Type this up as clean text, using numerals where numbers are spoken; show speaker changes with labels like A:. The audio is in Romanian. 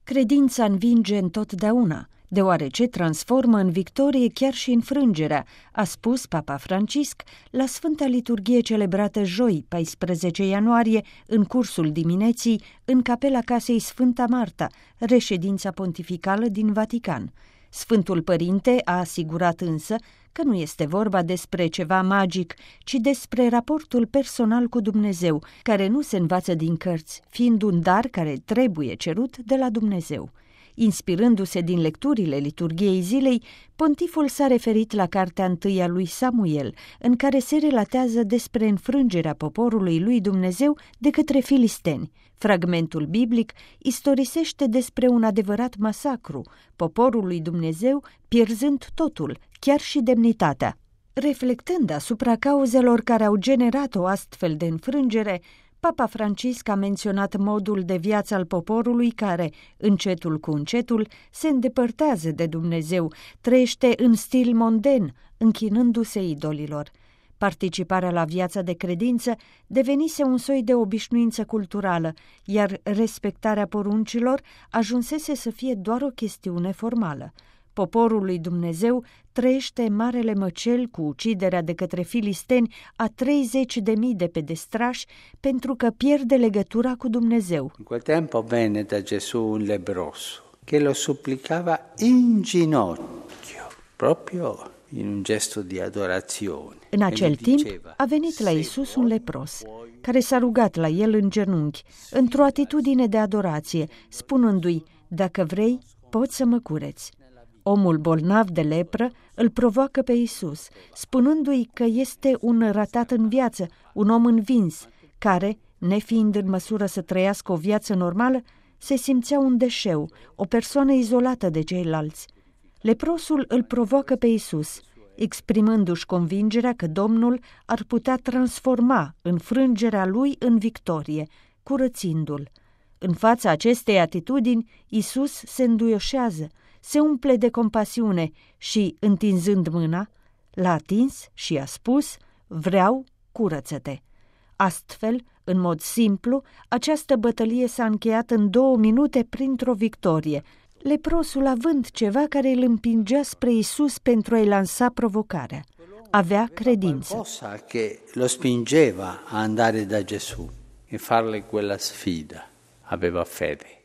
A: Credința învinge întotdeauna, deoarece transformă în victorie chiar și înfrângerea, a spus Papa Francisc la Sfânta Liturghie celebrată joi, 14 ianuarie, în cursul dimineții, în capela casei Sfânta Marta, reședința pontificală din Vatican. Sfântul Părinte a asigurat însă că nu este vorba despre ceva magic, ci despre raportul personal cu Dumnezeu, care nu se învață din cărți, fiind un dar care trebuie cerut de la Dumnezeu. Inspirându-se din lecturile liturghiei zilei, pontiful s-a referit la cartea întâi a lui Samuel, în care se relatează despre înfrângerea poporului lui Dumnezeu de către filisteni. Fragmentul biblic istorisește despre un adevărat masacru, poporul lui Dumnezeu pierzând totul, chiar și demnitatea. Reflectând asupra cauzelor care au generat o astfel de înfrângere, Papa Francisc a menționat modul de viață al poporului care, încetul cu încetul, se îndepărtează de Dumnezeu, trăiește în stil monden, închinându-se idolilor. Participarea la viața de credință devenise un soi de obișnuință culturală, iar respectarea poruncilor ajunsese să fie doar o chestiune formală. Poporul lui Dumnezeu trăiește marele măcel cu uciderea de către filisteni a 30.000 de pedestrași pentru că pierde legătura cu Dumnezeu.
B: In quel tempo venne da Gesù un leproso che lo supplicava in ginocchio, proprio in un gesto di adorazione.
A: În acel timp a venit la Iisus un lepros, care s-a rugat la el în genunchi, într-o atitudine de adorație, spunându-i: "Dacă vrei, poți să mă cureți." Omul bolnav de lepră îl provoacă pe Iisus, spunându-i că este un ratat în viață, un om învins, care, nefiind în măsură să trăiască o viață normală, se simțea un deșeu, o persoană izolată de ceilalți. Leprosul îl provoacă pe Iisus, exprimându-și convingerea că Domnul ar putea transforma înfrângerea lui în victorie, curățindu-l. În fața acestei atitudini, Iisus se înduioșează, se umple de compasiune și, întinzând mâna, l-a atins și a spus: "Vreau, curăță-te." Astfel, în mod simplu, această bătălie s-a încheiat în 2 minute printr-o victorie, leprosul având ceva care îl împingea spre Iisus pentru a-i lansa provocarea. Avea credință.
B: Cosa che lo spingeva a andare da Gesù e farle quella sfida. Aveva fede.